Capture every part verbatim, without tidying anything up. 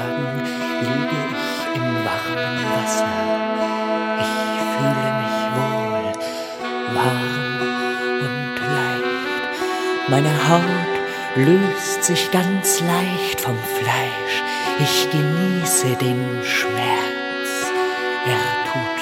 Tagen liege ich im warmen Wasser. Ich fühle mich wohl, warm und leicht. Meine Haut löst sich ganz leicht vom Fleisch. Ich genieße den Schmerz, er tut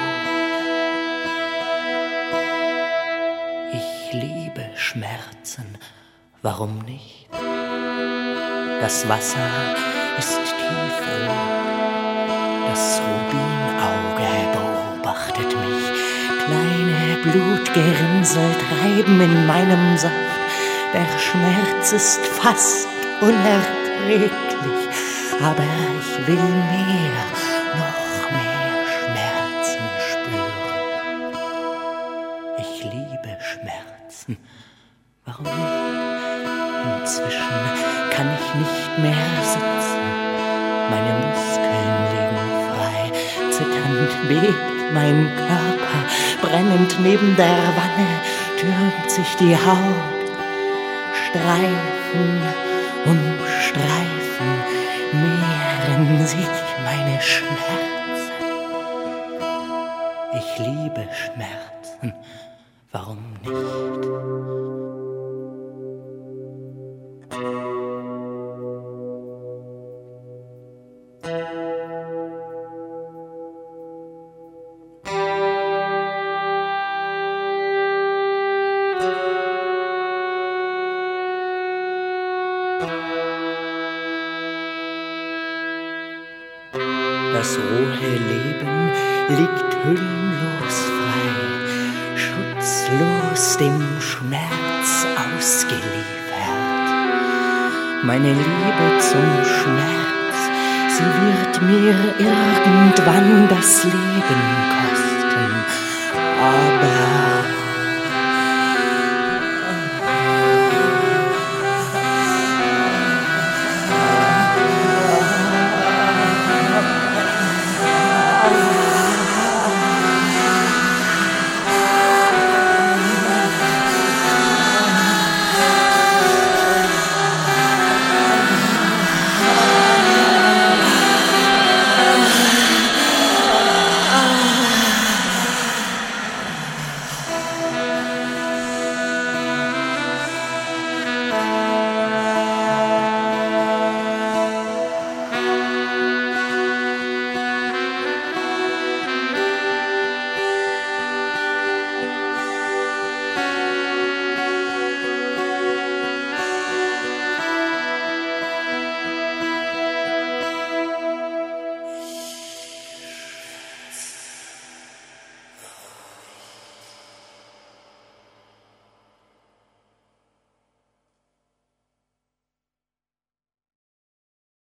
gut. Ich liebe Schmerzen, warum nicht? Das Wasser ist tiefrot, das Rubinauge beobachtet mich. Kleine Blutgerinnsel treiben in meinem Saft. Der Schmerz ist fast unerträglich, aber ich will mehr, noch mehr Schmerzen spüren. Ich liebe Schmerzen, warum nicht? Inzwischen kann ich nicht mehr sitzen, meine Muskeln liegen frei, zitternd bebt mein Körper, brennend neben der Wanne türmt sich die Haut. Streifen um Streifen mehren sich meine Schmerzen. Ich liebe Schmerzen, warum nicht? Das rohe Leben liegt hüllenlos frei, schutzlos dem Schmerz ausgeliefert. Meine Liebe zum Schmerz, sie wird mir irgendwann das Leben kosten, aber